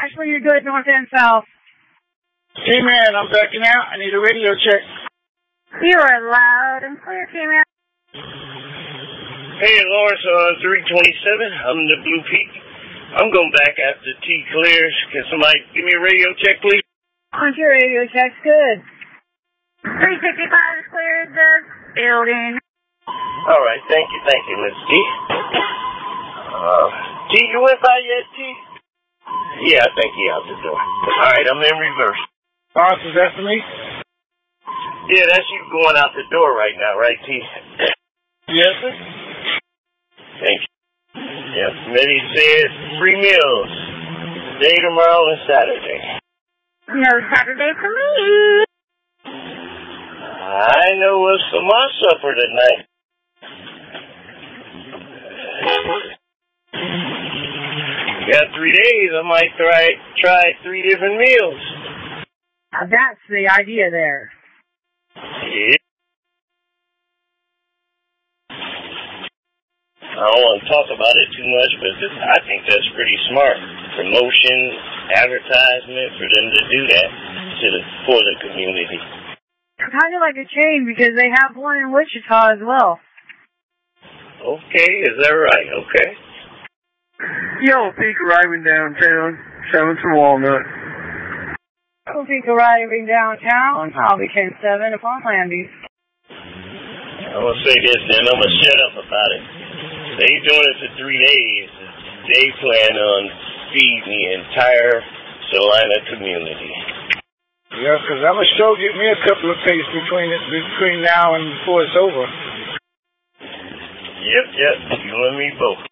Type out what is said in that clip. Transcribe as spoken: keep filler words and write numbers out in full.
Ashley, you're good, north and south. Hey, man, I'm backing out. I need a radio check. You are loud and clear, T-Man. Hey, Lawrence, on three twenty-seven, I'm in the Blue Peak. I'm going back after T clears. Can somebody give me a radio check, please? On your radio check's good. three sixty-five is cleared the building. All right, thank you, thank you, Miss T. Uh, T, you went by yet, T? Yeah, I think he out the door. All right, I'm in reverse. Lawrence, is that for me? Yeah, that's you going out the door right now, right, T? Yes, sir. Thank you. Yeah, Smitty says free meals. Today, tomorrow, and Saturday. No Saturday for me. I know what's for my supper tonight. You got three days, I might try, try three different meals. That's the idea there. Yeah. I don't want to talk about it too much, but this, I think that's pretty smart. Promotion, advertisement, for them to do that to the, for the community. Kind of like a chain because they have one in Wichita as well. Okay, is that right? Okay. Yellow Peak arriving downtown, seven from Walnut. Yellow Peak arriving downtown, I'll be ten seven upon landing. I'm going to say this, then I'm going to shut up about it. They doing it for three days. They plan on feeding the entire Salina community. Yeah, because I'm going to sure get me a couple of days between it, between now and before it's over. Yep, yep. You and me both.